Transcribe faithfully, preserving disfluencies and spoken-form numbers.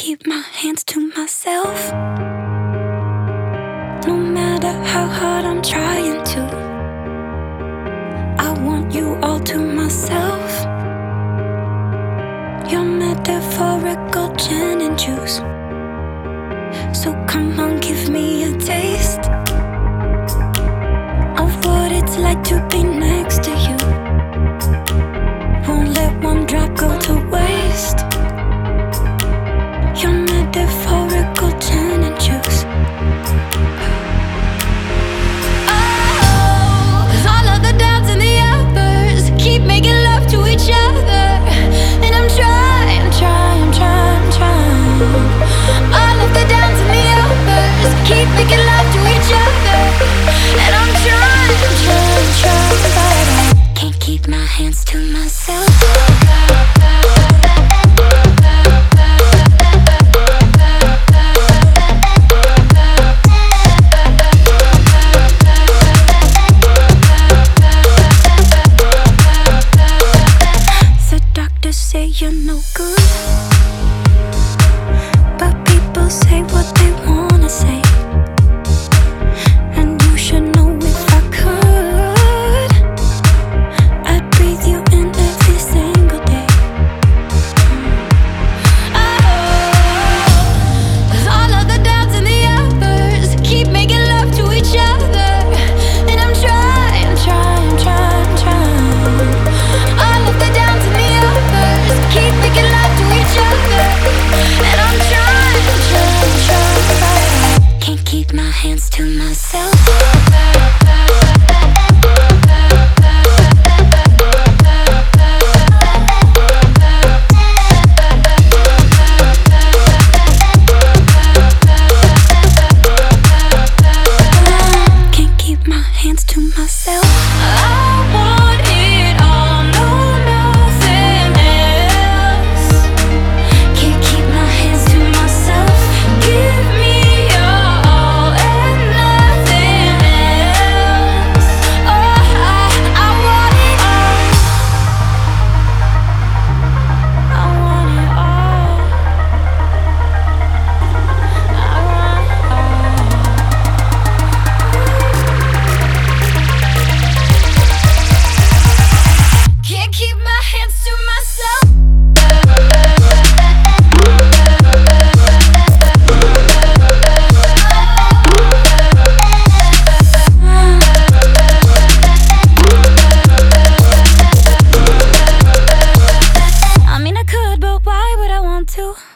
keep my hands to myself. No matter how hard I'm trying to, I want you all to myself. Your metaphorical gin and juice. So come on, give me a taste of what it's like to be next to you. Won't let one drop go to waste. Your metaphorical gin and juice. Oh, 'cause all of the downs and the uppers keep making love to each other. And I'm trying, trying, trying, trying. All of the downs and the uppers keep making love to each other. And I'm trying, trying, trying, but I can't keep my hands to myself. Say you're no good, but people say what they wanna say, and you should know if I could, I'd breathe you in every single day. Oh, 'cause all of the downs and the uppers keep making love to each other. And I'm trying, trying, trying, trying. All of the downs and the uppers keep making love to each other. And I'm trying, trying, trying, but I can't keep my hands to myself. Can't keep my hands to myself. I want it all, no nothing else. Can't keep my hands to myself. Give me your all and nothing else. Oh, I, I want it all. I want it all. I want it all. Can't keep my hands to myself. I mean I could, but why would I want to?